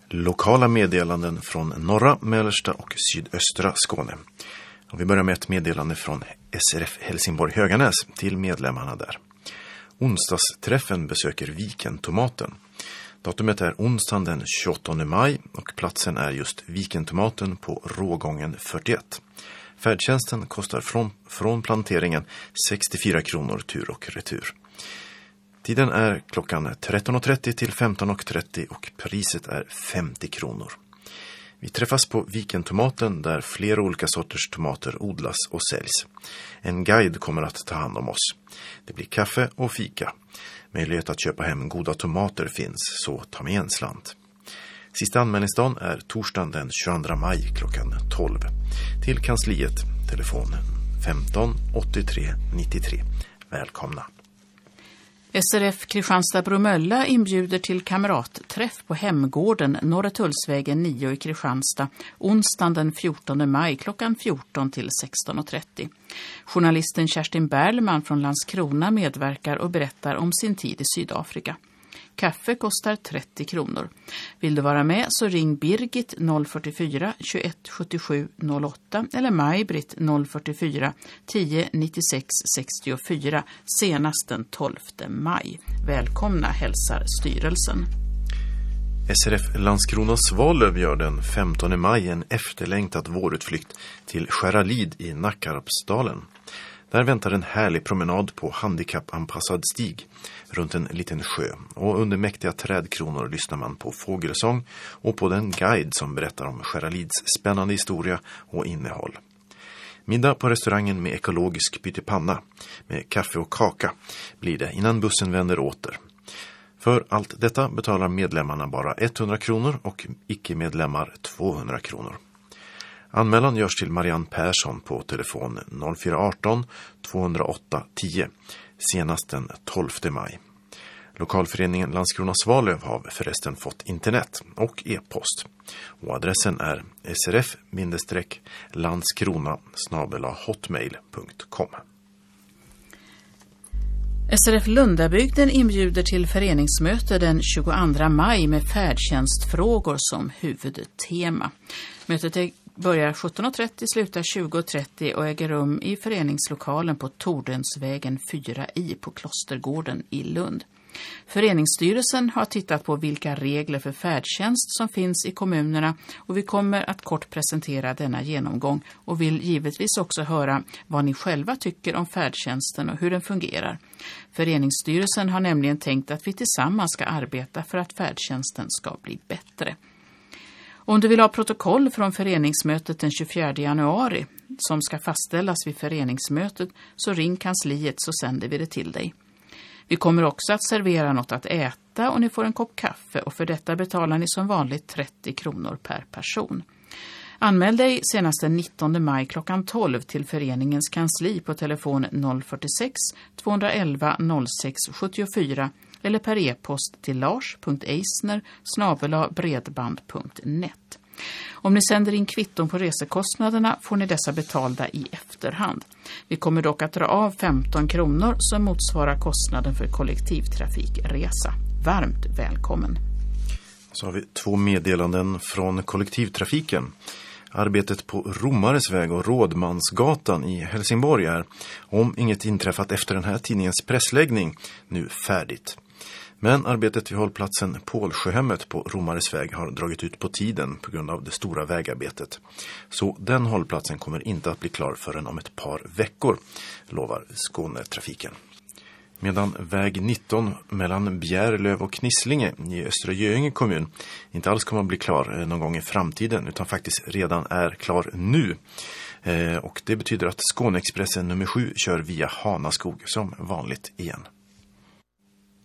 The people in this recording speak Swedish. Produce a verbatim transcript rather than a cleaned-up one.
Lokala meddelanden från norra, mellersta och sydöstra Skåne. Och vi börjar med ett meddelande från S R F Helsingborg Höganäs till medlemmarna där. Onsdagsträffen besöker Vikentomaten. Datumet är onsdagen den tjugoåttonde maj och platsen är just Vikentomaten på Rågången fyrtioett. Färdtjänsten kostar från, från planteringen sextiofyra kronor tur och retur. Tiden är klockan tretton och trettio till femton och trettio och priset är femtio kronor. Vi träffas på Vikentomaten där flera olika sorters tomater odlas och säljs. En guide kommer att ta hand om oss. Det blir kaffe och fika. Möjlighet att köpa hem goda tomater finns, så ta med en slant. Sista anmälningsdagen är torsdagen den tjugoandra maj klockan tolv. Till kansliet, telefonen femton åttiotre nittiotre. Välkomna! S R F Kristianstad-Bromölla inbjuder till kamratträff på Hemgården, Norra Tullsvägen nio i Kristianstad, onsdagen den fjortonde maj klockan fjorton till sexton och trettio. Journalisten Kerstin Berlman från Landskrona medverkar och berättar om sin tid i Sydafrika. Kaffe kostar trettio kronor. Vill du vara med så ring Birgit noll fyrtiofyra tjugoett sjuttiosju noll åtta eller Maj-Britt noll fyrtiofyra tio nittiosex sextiofyra senast den tolfte maj. Välkomna hälsar styrelsen. S R F Landskrona Svalöv gör den femtonde maj en efterlängtad vårutflykt till Skäralid i Nackarpsdalen. Där väntar en härlig promenad på handikappanpassad stig runt en liten sjö, och under mäktiga trädkronor lyssnar man på fågelsång och på den guide som berättar om Skäralids spännande historia och innehåll. Middag på restaurangen med ekologisk pyttipanna med kaffe och kaka blir det innan bussen vänder åter. För allt detta betalar medlemmarna bara hundra kronor och icke-medlemmar tvåhundra kronor. Anmälan görs till Marianne Persson på telefon noll fyra ett åtta tvåhundraåtta tio senast den tolfte maj. Lokalföreningen Landskrona Svalöv har förresten fått internet och e-post. Och adressen är srf-landskrona snabel-a hotmail punkt com. S R F Lundabygden inbjuder till föreningsmöte den tjugoandra maj med färdtjänstfrågor som huvudtema. Mötet är börjar sjutton och trettio, slutar tjugo och trettio och äger rum i föreningslokalen på Tordensvägen fyra i på Klostergården i Lund. Föreningsstyrelsen har tittat på vilka regler för färdtjänst som finns i kommunerna och vi kommer att kort presentera denna genomgång och vill givetvis också höra vad ni själva tycker om färdtjänsten och hur den fungerar. Föreningsstyrelsen har nämligen tänkt att vi tillsammans ska arbeta för att färdtjänsten ska bli bättre. Om du vill ha protokoll från föreningsmötet den tjugofjärde januari som ska fastställas vid föreningsmötet så ring kansliet så sänder vi det till dig. Vi kommer också att servera något att äta och ni får en kopp kaffe och för detta betalar ni som vanligt trettio kronor per person. Anmäl dig senast den nittonde maj klockan tolv till föreningens kansli på telefon noll fyrtiosex tvåhundraelva noll sex sjuttiofyra eller per e-post till lars punkt eisner snabel-a bredband punkt net. Om ni sänder in kvitton på resekostnaderna får ni dessa betalda i efterhand. Vi kommer dock att dra av femton kronor som motsvarar kostnaden för kollektivtrafikresa. Varmt välkommen! Så har vi två meddelanden från kollektivtrafiken. Arbetet på Romares väg och Rådmansgatan i Helsingborg är, om inget inträffat efter den här tidningens pressläggning, nu färdigt. Men arbetet vid hållplatsen Pålsjöhemmet på Romares väg har dragit ut på tiden på grund av det stora vägarbetet. Så den hållplatsen kommer inte att bli klar förrän om ett par veckor, lovar Skånetrafiken. Medan väg nitton mellan Bjärlöv och Knislinge i Östra Göinge kommun inte alls kommer att bli klar någon gång i framtiden utan faktiskt redan är klar nu. Eh, och det betyder att Skåneexpressen nummer sju kör via Hanaskog som vanligt igen.